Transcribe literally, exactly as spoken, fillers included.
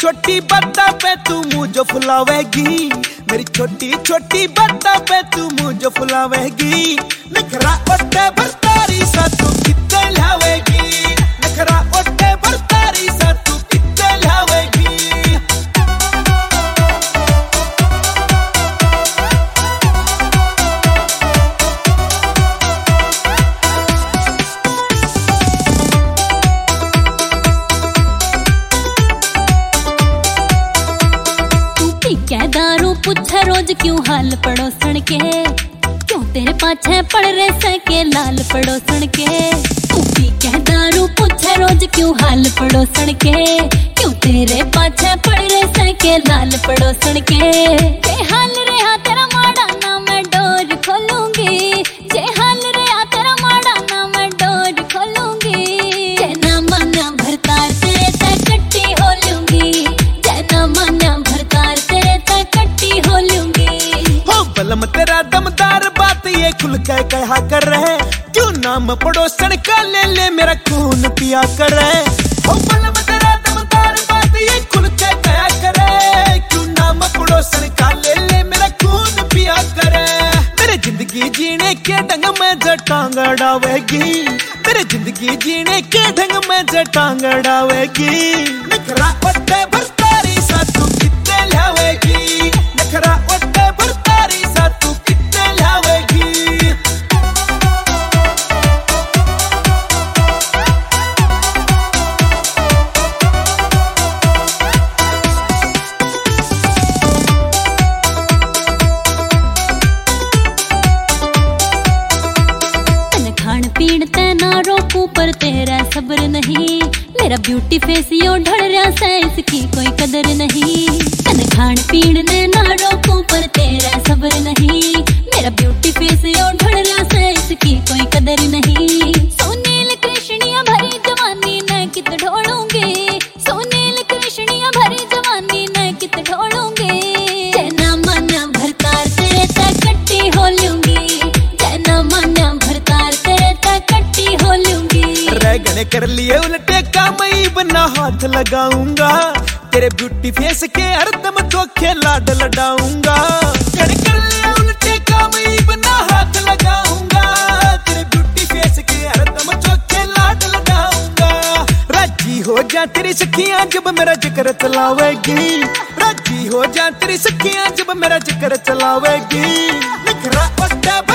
छोटी बातों पे तू मुझे फुलावेगी, मेरी छोटी छोटी बातों पे तू मुझे फुलावेगी। नखरा ओटे भरतारी सा तू कितने लावेगी, नखरा ओटे भरतारी सा तू कितने लावेगी। क्या दारू पूछे रोज क्यों हाल पड़ोसन के, क्यों तेरे पाछे पड़ रहे सके लाल पड़ोसन के। तू भी क्या दारू पूछे रोज क्यों हाल पड़ोसन के, क्यों तेरे पाछे पड़ रहे सके लाल पड़ोसन के। जे हाल रहा तेरा माड़ा ना मैं डोर खोलूंगी, जे हाल रहा तेरा माड़ा ना मैं डोर खोलूंगी। जे ना माना भरतार तेरे तक कट्टी हो लूंगी, जे ना माना भरतार हो लूंगी। हो बलम तेरा दमदार बात ये खुल के कहा कर रहे, क्यों नाम पड़ोसन का ले ले मेरा खून पिया कर रहे। हो बलम तेरा दमदार बात ये खुल के कहा करे, क्यों नाम पड़ोसन का ले ले मेरा खून पिया करे। मेरे जिंदगी जीने के ढंग में जटांग अड़ावेगी, मेरे जिंदगी जीने के ढंग में जटांग अड़ावेगी। नखरा ओटे भरतारी सा तू कितने लावेगी, नखरा ओटे भरतारी सा तू कितने लावेगी। खान पीन ते ना रोकू पर तेरा सब्र नहीं, मेरा ब्यूटी फेस यो ढल रहा से इसकी कोई कदर नहीं। तन खान पीन ने ना रोकू पर तेरा सब्र नहीं, मेरा ब्यूटी फेस यो ढल रहा से इसकी कोई कदर नहीं। सोनील कृष्णिया भरी जवानी ने कित ढोलूंगी, सोनील कृष्णिया भरी जवानी ने कित ढोलूंगी। जना माना भरतार तेरे तक कट्टी हो लूंगी, जना माना भरतार तेरे तक कट्टी हो लूंगी। रैगने कर लिए उल्टे काम बना हाथ लगाऊंगा, तेरे ब्यूटी फेस के हरदम धोखे लाड लडाऊंगा। कर कर लिए उल्टे काम बना हाथ लगाऊंगा, तेरे ब्यूटी फेस के हरदम धोखे लाड लडाऊंगा। राजी हो जा तेरी सखियां जब मेरा जिक्र चलावेगी, राजी हो जा तेरी सखियां जब मेरा जिक्र चलावेगी। नखरा ओटे